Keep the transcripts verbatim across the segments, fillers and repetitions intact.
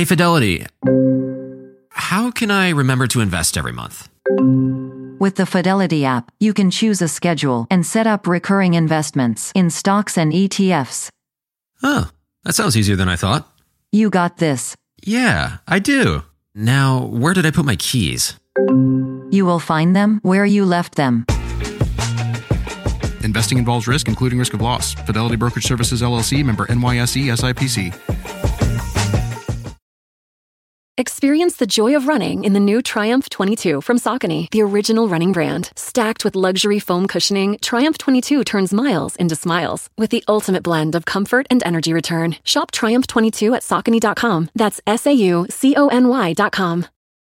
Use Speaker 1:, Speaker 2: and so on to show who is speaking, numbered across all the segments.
Speaker 1: Hey, Fidelity. How can I remember to invest every month?
Speaker 2: With the Fidelity app, you can choose a schedule and set up recurring investments in stocks and E T Fs.
Speaker 1: Oh, that sounds easier than I thought.
Speaker 2: You got this.
Speaker 1: Yeah, I do. Now, where did I put my keys?
Speaker 2: You will find them where you left them.
Speaker 3: Investing involves risk, including risk of loss. Fidelity Brokerage Services, L L C, member N Y S E, S I P C.
Speaker 4: Experience the joy of running in the new Triumph twenty-two from Saucony, the original running brand. Stacked with luxury foam cushioning, Triumph twenty-two turns miles into smiles with the ultimate blend of comfort and energy return. Shop Triumph twenty-two at Saucony dot com. That's S A U C O N Y dot com.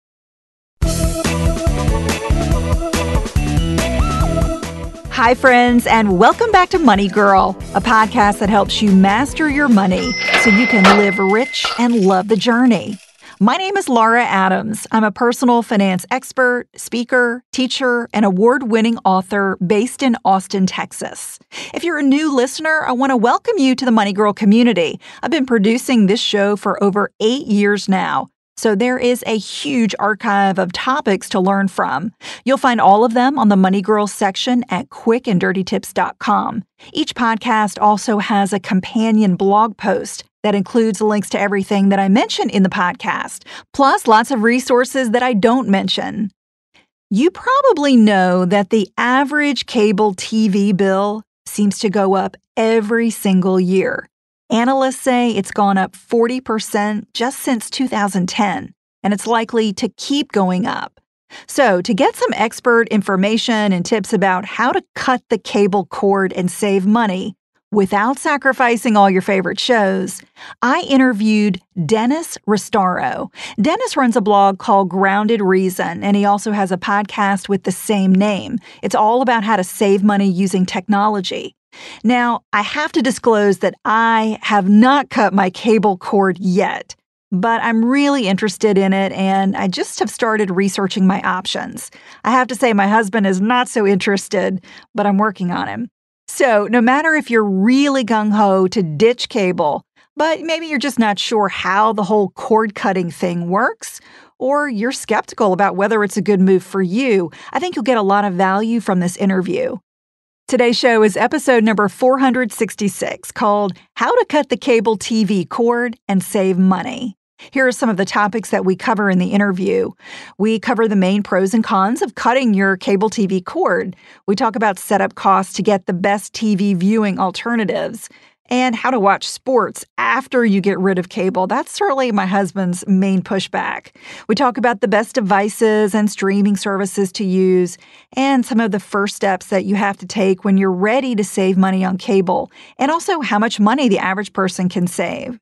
Speaker 5: Hi, friends, and welcome back to Money Girl, a podcast that helps you master your money so you can live rich and love the journey. My name is Laura Adams. I'm a personal finance expert, speaker, teacher, and award-winning author based in Austin, Texas. If you're a new listener, I want to welcome you to the Money Girl community. I've been producing this show for over eight years now, so there is a huge archive of topics to learn from. You'll find all of them on the Money Girl section at quick and dirty tips dot com. Each podcast also has a companion blog post that includes links to everything that I mention in the podcast, plus lots of resources that I don't mention. You probably know that the average cable T V bill seems to go up every single year. Analysts say it's gone up forty percent just since two thousand ten, and it's likely to keep going up. So, to get some expert information and tips about how to cut the cable cord and save money without sacrificing all your favorite shows, I interviewed Dennis Restauro. Dennis runs a blog called Grounded Reason, and he also has a podcast with the same name. It's all about how to save money using technology. Now, I have to disclose that I have not cut my cable cord yet, but I'm really interested in it, and I just have started researching my options. I have to say my husband is not so interested, but I'm working on him. So no matter if you're really gung-ho to ditch cable, but maybe you're just not sure how the whole cord-cutting thing works, or you're skeptical about whether it's a good move for you, I think you'll get a lot of value from this interview. Today's show is episode number four hundred sixty-six, called How to Cut the Cable T V Cord and Save Money. Here are some of the topics that we cover in the interview. We cover the main pros and cons of cutting your cable T V cord. We talk about setup costs to get the best T V viewing alternatives, and how to watch sports after you get rid of cable. That's certainly my husband's main pushback. We talk about the best devices and streaming services to use, and some of the first steps that you have to take when you're ready to save money on cable, and also how much money the average person can save.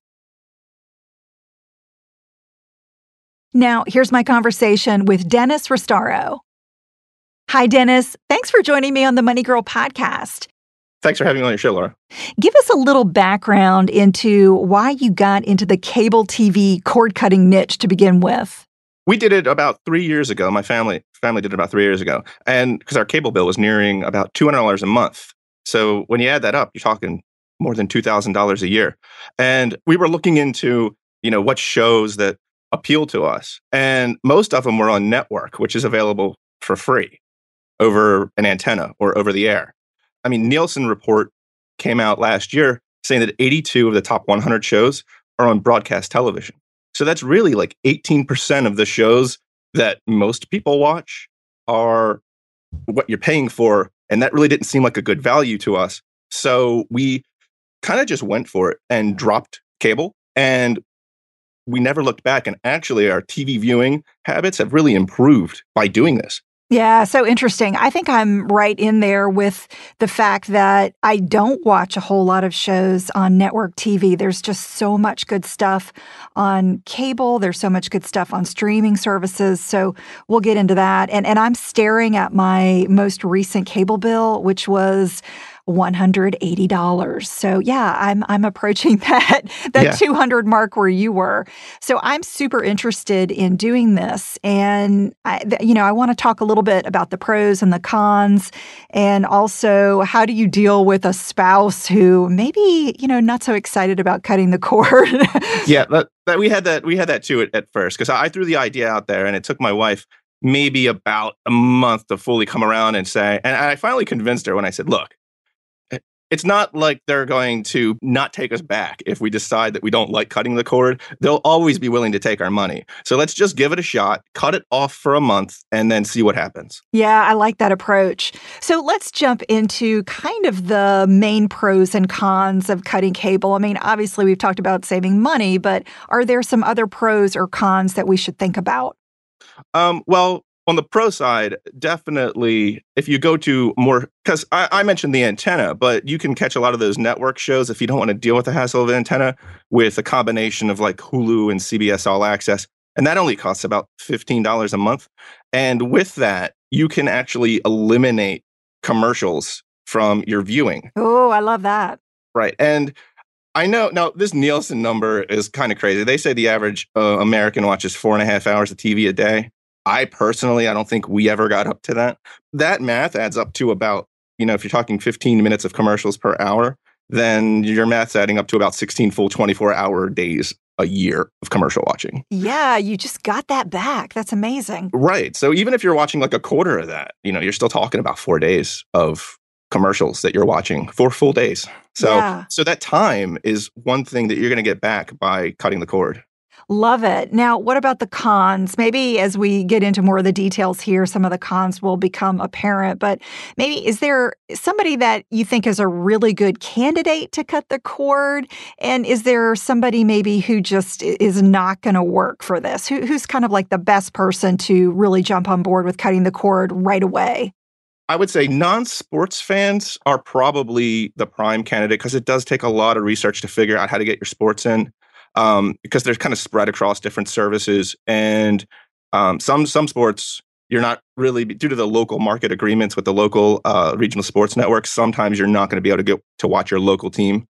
Speaker 5: Now, here's my conversation with Dennis Restauro. Hi, Dennis. Thanks for joining me on the Money Girl podcast.
Speaker 6: Thanks for having me on your show, Laura.
Speaker 5: Give us a little background into why you got into the cable T V cord-cutting niche to begin with.
Speaker 6: We did it about three years ago. My family family did it about three years ago. And because our cable bill was nearing about two hundred dollars a month. So when you add that up, you're talking more than two thousand dollars a year. And we were looking into, you know, what shows that appeal to us. And most of them were on network, which is available for free over an antenna or over the air. I mean, Nielsen report came out last year saying that eighty-two of the top one hundred shows are on broadcast television. So that's really like eighteen percent of the shows that most people watch are what you're paying for. And that really didn't seem like a good value to us. So we kind of just went for it and dropped cable. And we never looked back. And actually, our T V viewing habits have really improved by doing this.
Speaker 5: Yeah, so interesting. I think I'm right in there with the fact that I don't watch a whole lot of shows on network T V. There's just so much good stuff on cable. There's so much good stuff on streaming services. So we'll get into that. And and I'm staring at my most recent cable bill, which was one hundred eighty dollars. So yeah, I'm I'm approaching that that
Speaker 6: Yeah.
Speaker 5: two hundred mark where you were. So I'm super interested in doing this, and I, th- you know, I want to talk a little bit about the pros and the cons, and also how do you deal with a spouse who maybe, you know, not so excited about cutting the cord.
Speaker 6: Yeah, that, that we had that we had that too at, at first, because I threw the idea out there, and it took my wife maybe about a month to fully come around and say, and I finally convinced her when I said, look, it's not like they're going to not take us back if we decide that we don't like cutting the cord. They'll always be willing to take our money. So let's just give it a shot, cut it off for a month, and then see what happens.
Speaker 5: Yeah, I like that approach. So let's jump into kind of the main pros and cons of cutting cable. I mean, obviously, we've talked about saving money, but are there some other pros or cons that we should think about?
Speaker 6: Um, well, on the pro side, definitely, if you go to more, because I, I mentioned the antenna, but you can catch a lot of those network shows if you don't want to deal with the hassle of an antenna with a combination of like Hulu and C B S All Access. And that only costs about fifteen dollars a month. And with that, you can actually eliminate commercials from your viewing.
Speaker 5: Oh, I love that.
Speaker 6: Right. And I know now this Nielsen number is kind of crazy. They say the average uh, American watches four and a half hours of T V a day. I personally, I don't think we ever got up to that. That math adds up to about, you know, if you're talking fifteen minutes of commercials per hour, then your math's adding up to about sixteen full twenty-four hour days a year of commercial watching.
Speaker 5: Yeah, you just got that back. That's amazing.
Speaker 6: Right. So even if you're watching like a quarter of that, you know, you're still talking about four days of commercials that you're watching, four full days. So,
Speaker 5: Yeah.
Speaker 6: so that time is one thing that you're going to get back by cutting the cord.
Speaker 5: Love it. Now, what about the cons? Maybe as we get into more of the details here, some of the cons will become apparent. But maybe is there somebody that you think is a really good candidate to cut the cord? And is there somebody maybe who just i- is not going to work for this? Who, who's kind of like the best person to really jump on board with cutting the cord right away?
Speaker 6: I would say non-sports fans are probably the prime candidate because it does take a lot of research to figure out how to get your sports in, um, because they're kind of spread across different services. And um, some some sports, you're not really, due to the local market agreements with the local uh, regional sports networks, sometimes you're not going to be able to get to watch your local team.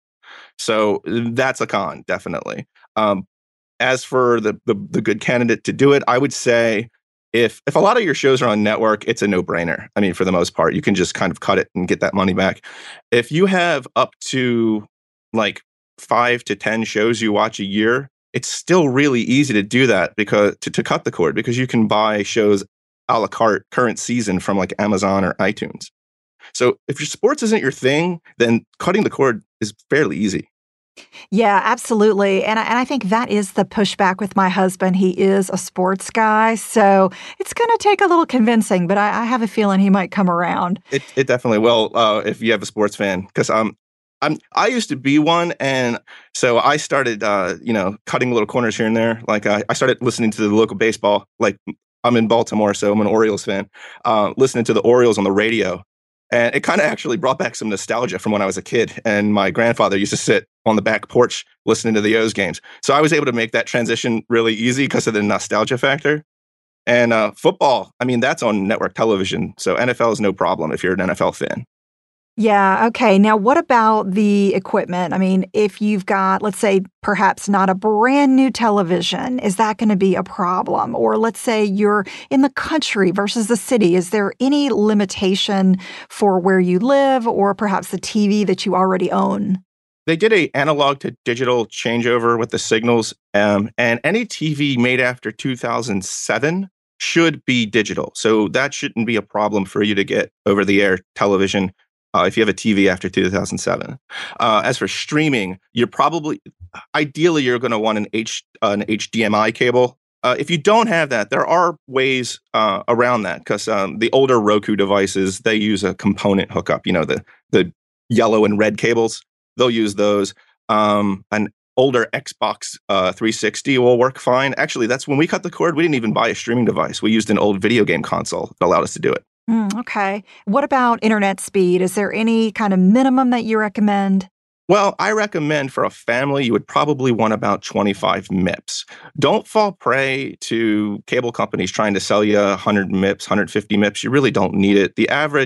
Speaker 6: So that's a con, definitely. Um, as for the, the the good candidate to do it, I would say if if a lot of your shows are on network, it's a no-brainer. I mean, for the most part, you can just kind of cut it and get that money back. If you have up to like five to ten shows you watch a year, it's still really easy to do that because to, to cut the cord because you can buy shows a la carte current season from like Amazon or iTunes. So if your sports isn't your thing, then cutting the cord is fairly easy.
Speaker 5: Yeah, absolutely. And I, and I think that is the pushback with my husband. He is a sports guy, so it's going to take a little convincing, but I, I have a feeling he might come around.
Speaker 6: It it definitely will uh, if you have a sports fan because um I'm I used to be one, and so I started uh, you know cutting little corners here and there. Like uh, I started listening to the local baseball. Like I'm in Baltimore, so I'm an Orioles fan. Uh, listening to the Orioles on the radio. And it kind of actually brought back some nostalgia from when I was a kid. And my grandfather used to sit on the back porch listening to the O's games. So I was able to make that transition really easy because of the nostalgia factor. And uh, football, I mean, that's on network television. So N F L is no problem if you're an N F L fan.
Speaker 5: Yeah, okay. Now, what about the equipment? I mean, if you've got, let's say, perhaps not a brand new television, is that going to be a problem? Or let's say you're in the country versus the city. Is there any limitation for where you live or perhaps the T V that you already own?
Speaker 6: They did a analog to digital changeover with the signals, um, and any T V made after two thousand seven should be digital. So that shouldn't be a problem for you to get over-the-air television uh, if you have a T V after two thousand seven. Uh, as for streaming, you're probably, ideally, you're going to want an, H, uh, an H D M I cable. Uh, if you don't have that, there are ways uh, around that because um, the older Roku devices, they use a component hookup, you know, the the yellow and red cables. They'll use those. Um, an older Xbox uh, three sixty will work fine. Actually, that's when we cut the cord. We didn't even buy a streaming device. We used an old video game console that allowed us to do it.
Speaker 5: Mm, okay. What about internet speed? Is there any kind of minimum that you recommend?
Speaker 6: Well, I recommend for a family, you would probably want about twenty-five M I P S. Don't fall prey to cable companies trying to sell you one hundred M I P S, one hundred fifty M I P S. You really don't need it. The average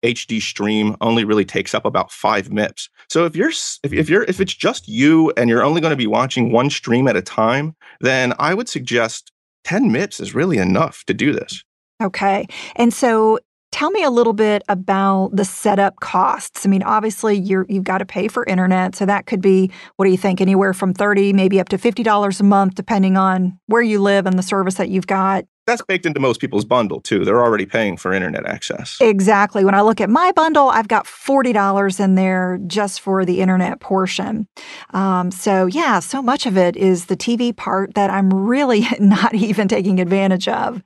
Speaker 6: H D stream only really takes up about five M I P S. So if you're if, if you're if it's just you and you're only going to be watching one stream at a time, then I would suggest ten M I P S is really enough to do this.
Speaker 5: Okay. And so tell me a little bit about the setup costs. I mean, obviously you're you've got to pay for internet, so that could be, what do you think, anywhere from thirty dollars maybe up to fifty dollars a month depending on where you live and the service that you've got.
Speaker 6: That's baked into most people's bundle, too. They're already paying for internet access.
Speaker 5: Exactly. When I look at my bundle, I've got forty dollars in there just for the internet portion. Um, so, yeah, so much of it is the T V part that I'm really not even taking advantage of.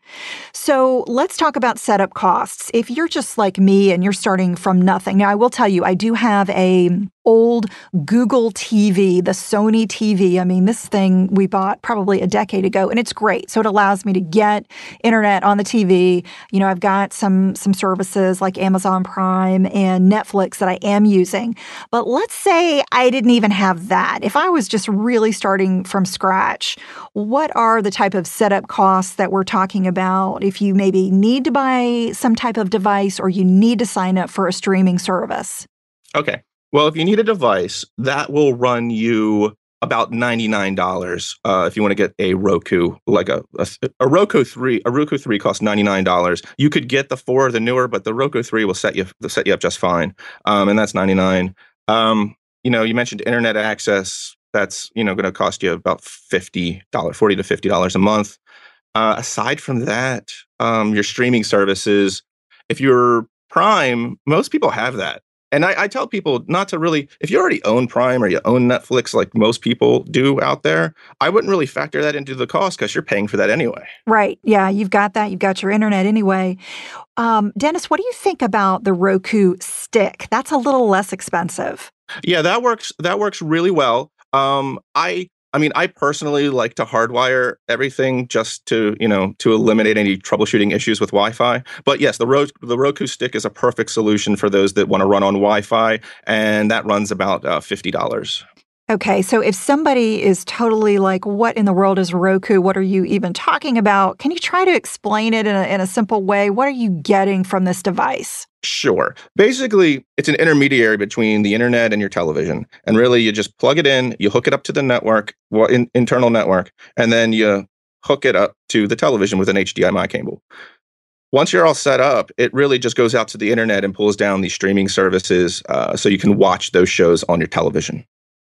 Speaker 5: So let's talk about setup costs. If you're just like me and you're starting from nothing. Now, I will tell you, I do have a old Google T V, the Sony T V. I mean, this thing we bought probably a decade ago, and it's great. So it allows me to get internet on the T V. You know, I've got some some services like Amazon Prime and Netflix that I am using. But let's say I didn't even have that. If I was just really starting from scratch, what are the type of setup costs that we're talking about if you maybe need to buy some type of device or you need to sign up for a streaming service?
Speaker 6: Okay. Well, if you need a device, that will run you about ninety-nine dollars uh, if you want to get a Roku, like a, a, a Roku three. A Roku three costs ninety-nine dollars. You could get the four, the newer, but the Roku three will set you set you up just fine, um, and that's ninety-nine dollars. Um, you know, you mentioned internet access. That's you know going to cost you about fifty dollars, forty to fifty dollars a month. Uh, aside from that, um, your streaming services, if you're Prime, most people have that. And I, I tell people not to really, if you already own Prime or you own Netflix like most people do out there, I wouldn't really factor that into the cost because you're paying for that anyway.
Speaker 5: Right. Yeah, you've got that. You've got your internet anyway. Um, Dennis, what do you think about the Roku Stick? That's a little less expensive.
Speaker 6: Yeah, that works. That works really well. Um, I I mean, I personally like to hardwire everything just to, you know, to eliminate any troubleshooting issues with Wi-Fi. But yes, the, Ro- the Roku Stick is a perfect solution for those that want to run on Wi-Fi, and that runs about uh, fifty dollars.
Speaker 5: Okay, so if somebody is totally like, what in the world is Roku? What are you even talking about? Can you try to explain it in a, in a simple way? What are you getting from this device?
Speaker 6: Sure. Basically, it's an intermediary between the internet and your television. And really, you just plug it in, you hook it up to the network, well, in, internal network, and then you hook it up to the television with an H D M I cable. Once you're all set up, it really just goes out to the internet and pulls down these streaming services uh, so you can watch those shows on your television.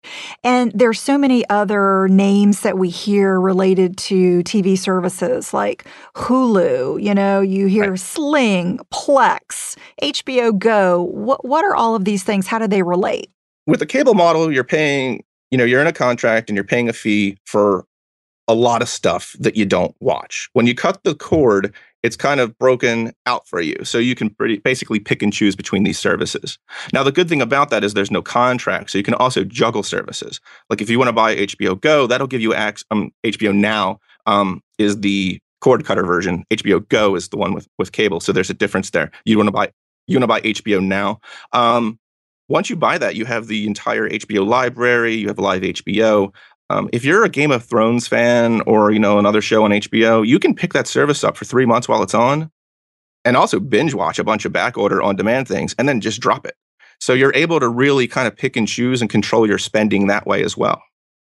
Speaker 5: And there's so many other names that we hear related to T V services like Hulu, you know, you hear right. Sling, Plex, H B O Go. What what are all of these things? How do they relate?
Speaker 6: With the cable model, you're paying, you know, you're in a contract and you're paying a fee for a lot of stuff that you don't watch. When you cut the cord, it's kind of broken out for you. So you can pretty, basically pick and choose between these services. Now, the good thing about that is there's no contract. So you can also juggle services. Like if you want to buy H B O Go, that'll give you access. Um, H B O Now um, is the cord cutter version. H B O Go is the one with, with cable. So there's a difference there. You want to buy you want to buy H B O Now. Um, once you buy that, you have the entire H B O library. You have live H B O. Um, if you're a Game of Thrones fan or, you know, another show on H B O, you can pick that service up for three months while it's on and also binge watch a bunch of back order on demand things and then just drop it. So you're able to really kind of pick and choose and control your spending that way as well.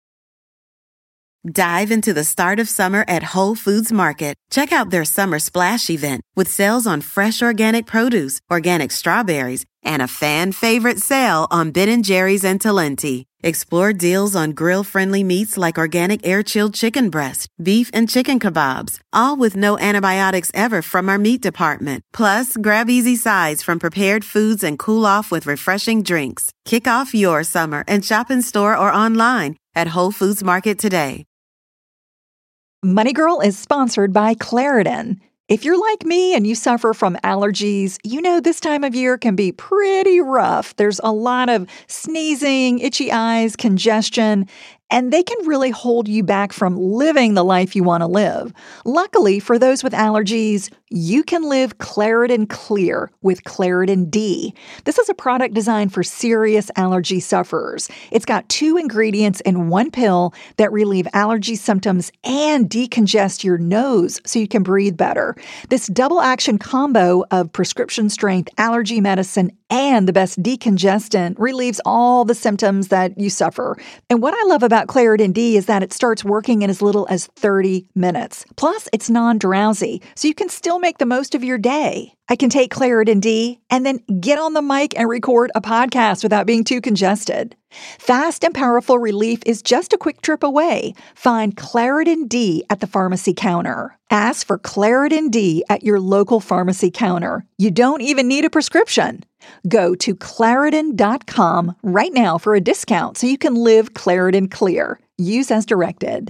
Speaker 7: Dive into the start of summer at Whole Foods Market. Check out their Summer Splash event with sales on fresh organic produce, organic strawberries, and a fan favorite sale on Ben and Jerry's and Talenti. Explore deals on grill-friendly meats like organic air-chilled chicken breast, beef and chicken kebabs, all with no antibiotics ever from our meat department. Plus, grab easy sides from prepared foods and cool off with refreshing drinks. Kick off your summer and shop in store or online at Whole Foods Market today.
Speaker 5: Money Girl is sponsored by Claritin. If you're like me and you suffer from allergies, you know this time of year can be pretty rough. There's a lot of sneezing, itchy eyes, congestion, and they can really hold you back from living the life you want to live. Luckily, for those with allergies, you can live Claritin Clear with Claritin D. This is a product designed for serious allergy sufferers. It's got two ingredients in one pill that relieve allergy symptoms and decongest your nose so you can breathe better. This double action combo of prescription strength allergy medicine and the best decongestant relieves all the symptoms that you suffer. And what I love about Claritin D is that it starts working in as little as thirty minutes. Plus, it's non-drowsy, so you can still make the most of your day. I can take Claritin D and then get on the mic and record a podcast without being too congested. Fast and powerful relief is just a quick trip away. Find Claritin D at the pharmacy counter. Ask for Claritin D at your local pharmacy counter. You don't even need a prescription. Go to Claritin dot com right now for a discount so you can live Claritin Clear. Use as directed.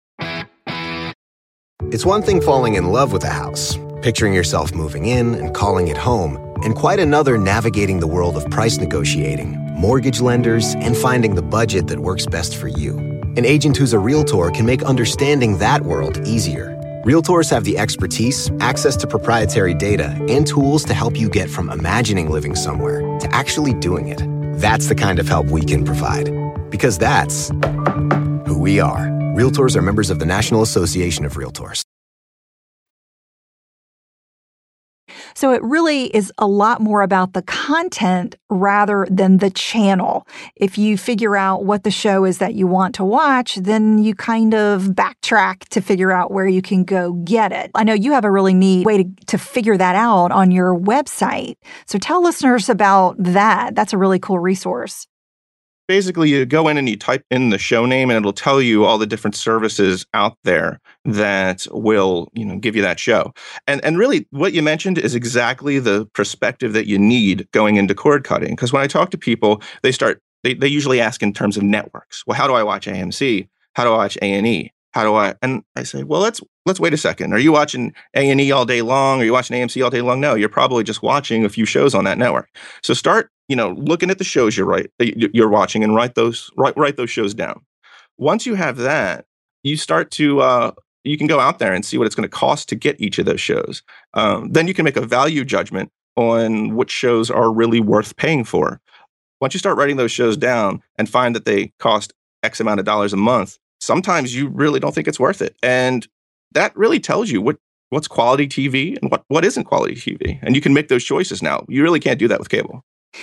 Speaker 8: It's one thing falling in love with a house, picturing yourself moving in and calling it home, and quite another navigating the world of price negotiating, mortgage lenders, and finding the budget that works best for you. An agent who's a Realtor can make understanding that world easier. Realtors have the expertise, access to proprietary data, and tools to help you get from imagining living somewhere to actually doing it. That's the kind of help we can provide. Because that's who we are. Realtors are members of the National Association of Realtors.
Speaker 5: So it really is a lot more about the content rather than the channel. If you figure out what the show is that you want to watch, then you kind of backtrack to figure out where you can go get it. I know you have a really neat way to, to figure that out on your website. So tell listeners about that. That's a really cool resource.
Speaker 6: Basically, you go in and you type in the show name and it'll tell you all the different services out there that will, you know, give you that show. And and really what you mentioned is exactly the perspective that you need going into cord cutting. Because when I talk to people, they start, they, they usually ask in terms of networks. Well, how do I watch A M C? How do I watch A and E? How do I, and I say, well, let's, let's wait a second. Are you watching A and E all day long? Are you watching A M C all day long? No, you're probably just watching a few shows on that network. So start, you know, looking at the shows you're right, you're watching and write those, write, write those shows down. Once you have that, you start to, uh, you can go out there and see what it's going to cost to get each of those shows. Um, then you can make a value judgment on which shows are really worth paying for. Once you start writing those shows down and find that they cost X amount of dollars a month, sometimes you really don't think it's worth it. And that really tells you what, what's quality T V and what, what isn't quality T V. And you can make those choices now. You really can't do that with cable.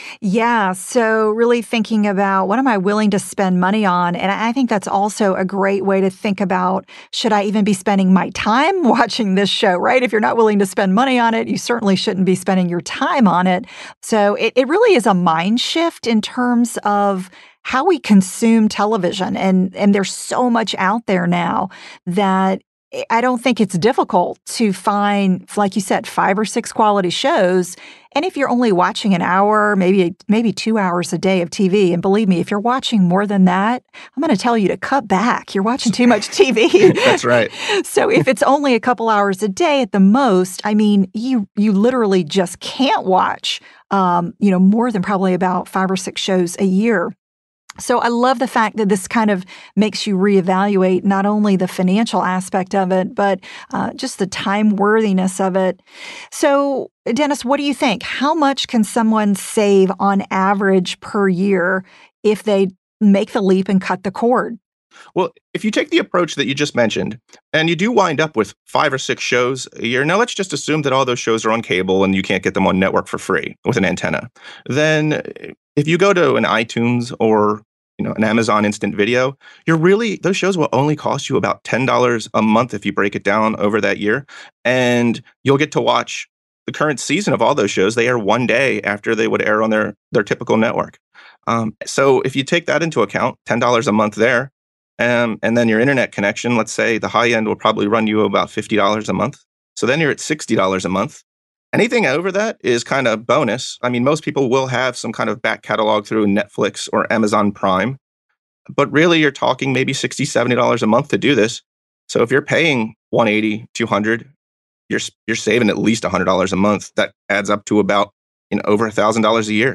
Speaker 5: Yeah. So really thinking about what am I willing to spend money on? And I think that's also a great way to think about, should I even be spending my time watching this show, right? If you're not willing to spend money on it, you certainly shouldn't be spending your time on it. So it, it really is a mind shift in terms of how we consume television. And, and there's so much out there now that I don't think it's difficult to find, like you said, five or six quality shows. And if you're only watching an hour, maybe maybe two hours a day of T V, and believe me, if you're watching more than that, I'm going to tell you to cut back. You're watching too much T V.
Speaker 6: That's right.
Speaker 5: So if it's only a couple hours a day at the most, I mean, you you literally just can't watch, um, you know, more than probably about five or six shows a year. So I love the fact that this kind of makes you reevaluate not only the financial aspect of it, but uh, just the time worthiness of it. So, Dennis, what do you think? How much can someone save on average per year if they make the leap and cut the cord?
Speaker 6: Well, if you take the approach that you just mentioned, and you do wind up with five or six shows a year, now let's just assume that all those shows are on cable and you can't get them on network for free with an antenna. Then if you go to an iTunes or you know an Amazon Instant Video, you're really, those shows will only cost you about ten dollars a month if you break it down over that year. And you'll get to watch the current season of all those shows. They air one day after they would air on their, their typical network. Um, so if you take that into account, ten dollars a month there, Um, and then your internet connection, let's say the high end will probably run you about fifty dollars a month. So then you're at sixty dollars a month. Anything over that is kind of bonus. I mean, most people will have some kind of back catalog through Netflix or Amazon Prime. But really, you're talking maybe sixty dollars, seventy dollars a month to do this. So if you're paying one hundred eighty dollars, two hundred dollars, you're, you're saving at least one hundred dollars a month. That adds up to about you know over one thousand dollars a year.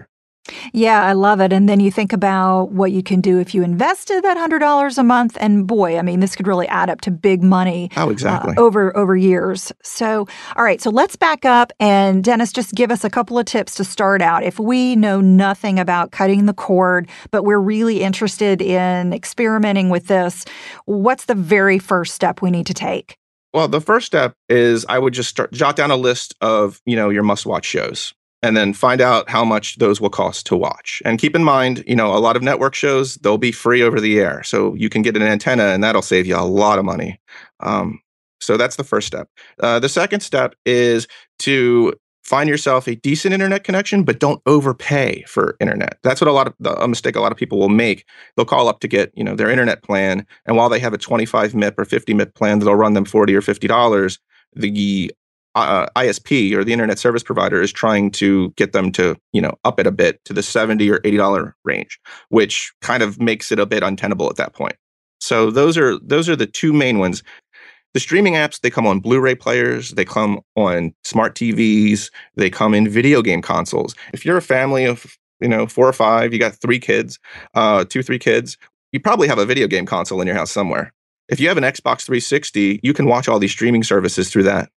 Speaker 5: Yeah, I love it. And then you think about what you can do if you invested that one hundred dollars a month. And boy, I mean, this could really add up to big money.
Speaker 6: Oh, exactly.
Speaker 5: Uh, over, over years. So, all right. So let's back up. And Dennis, just give us a couple of tips to start out. If we know nothing about cutting the cord, but we're really interested in experimenting with this, what's the very first step we need to take?
Speaker 6: Well, the first step is I would just start, jot down a list of, you know, your must-watch shows. And then find out how much those will cost to watch. And keep in mind, you know, a lot of network shows, they'll be free over the air. So you can get an antenna and that'll save you a lot of money. Um, so that's the first step. Uh, the second step is to find yourself a decent internet connection, but don't overpay for internet. That's what a lot of the, a mistake a lot of people will make. They'll call up to get, you know, their internet plan. And while they have a twenty-five meg or fifty meg plan that'll run them forty or fifty dollars, the Uh, I S P or the internet service provider is trying to get them to, you know, up it a bit to the seventy or eighty dollars range, which kind of makes it a bit untenable at that point. So those are those are the two main ones. The streaming apps, they come on Blu-ray players, they come on smart T Vs, they come in video game consoles. If you're a family of, you know, four or five, you got three kids, uh, two, three kids, you probably have a video game console in your house somewhere. If you have an Xbox three sixty, you can watch all these streaming services through that.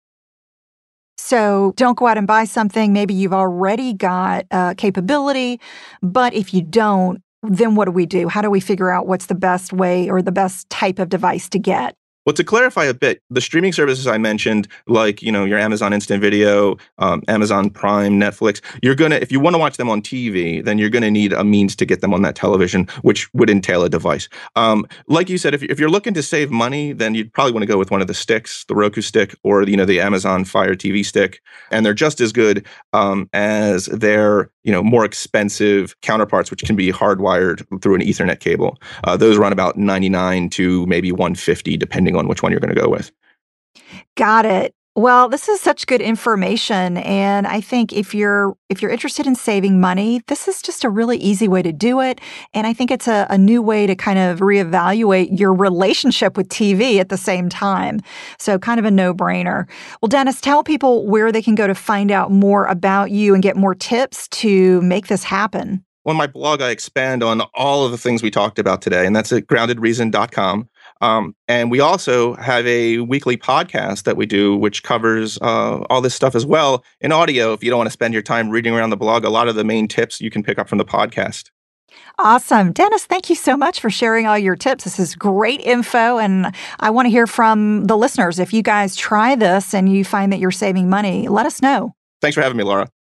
Speaker 5: So don't go out and buy something. Maybe you've already got uh, capability, but if you don't, then what do we do? How do we figure out what's the best way or the best type of device to get?
Speaker 6: Well, to clarify a bit, the streaming services I mentioned, like, you know, your Amazon Instant Video, um, Amazon Prime, Netflix, you're going to, if you want to watch them on T V, then you're going to need a means to get them on that television, which would entail a device. Um, like you said, if, if you're looking to save money, then you'd probably want to go with one of the sticks, the Roku stick or, you know, the Amazon Fire T V stick. And they're just as good um, as their, you know, more expensive counterparts, which can be hardwired through an Ethernet cable. Uh, those run about ninety-nine to maybe one hundred fifty, depending on which one you're going to go with.
Speaker 5: Got it. Well, this is such good information, and I think if you're if you're interested in saving money, this is just a really easy way to do it. And I think it's a, a new way to kind of reevaluate your relationship with T V at the same time. So kind of a no-brainer. Well, Dennis, tell people where they can go to find out more about you and get more tips to make this happen.
Speaker 6: On my blog, I expand on all of the things we talked about today, and that's at grounded reason dot com. Um, and we also have a weekly podcast that we do, which covers uh, all this stuff as well in audio. If you don't want to spend your time reading around the blog, a lot of the main tips you can pick up from the podcast.
Speaker 5: Awesome. Dennis, thank you so much for sharing all your tips. This is great info, and I want to hear from the listeners. If you guys try this and you find that you're saving money, let us know.
Speaker 6: Thanks for having me, Laura.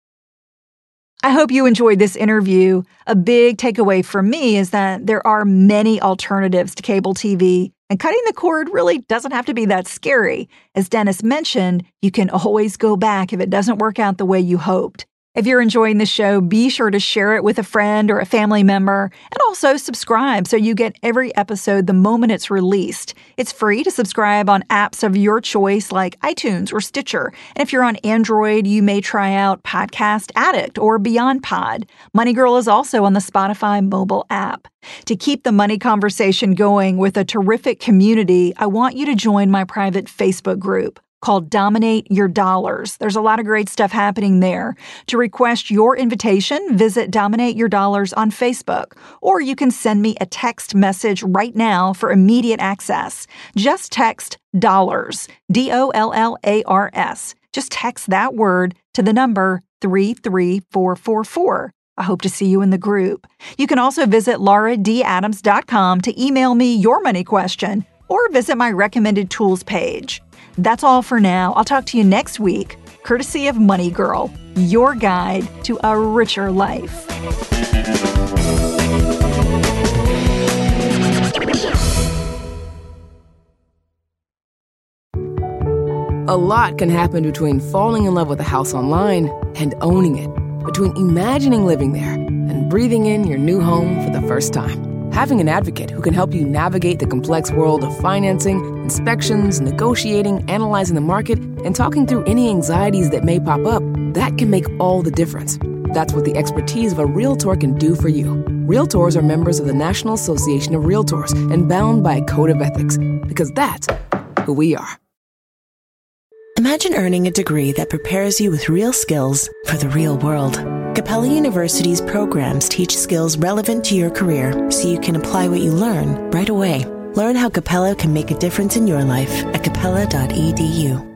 Speaker 5: I hope you enjoyed this interview. A big takeaway for me is that there are many alternatives to cable T V, and cutting the cord really doesn't have to be that scary. As Dennis mentioned, you can always go back if it doesn't work out the way you hoped. If you're enjoying the show, be sure to share it with a friend or a family member, and also subscribe so you get every episode the moment it's released. It's free to subscribe on apps of your choice like iTunes or Stitcher. And if you're on Android, you may try out Podcast Addict or Beyond Pod. Money Girl is also on the Spotify mobile app. To keep the money conversation going with a terrific community, I want you to join my private Facebook group called Dominate Your Dollars. There's a lot of great stuff happening there. To request your invitation, visit Dominate Your Dollars on Facebook, or you can send me a text message right now for immediate access. Just text DOLLARS, D O L L A R S. Just text that word to the number three three four four four. I hope to see you in the group. You can also visit laura d adams dot com to email me your money question, or visit my recommended tools page. That's all for now. I'll talk to you next week, courtesy of Money Girl, your guide to a richer life.
Speaker 9: A lot can happen between falling in love with a house online and owning it, between imagining living there and breathing in your new home for the first time. Having an advocate who can help you navigate the complex world of financing, inspections, negotiating, analyzing the market, and talking through any anxieties that may pop up, that can make all the difference. That's what the expertise of a Realtor can do for you. Realtors are members of the National Association of Realtors and bound by a code of ethics, because that's who we are.
Speaker 10: Imagine earning a degree that prepares you with real skills for the real world. Capella University's programs teach skills relevant to your career so you can apply what you learn right away. Learn how Capella can make a difference in your life at capella dot e d u.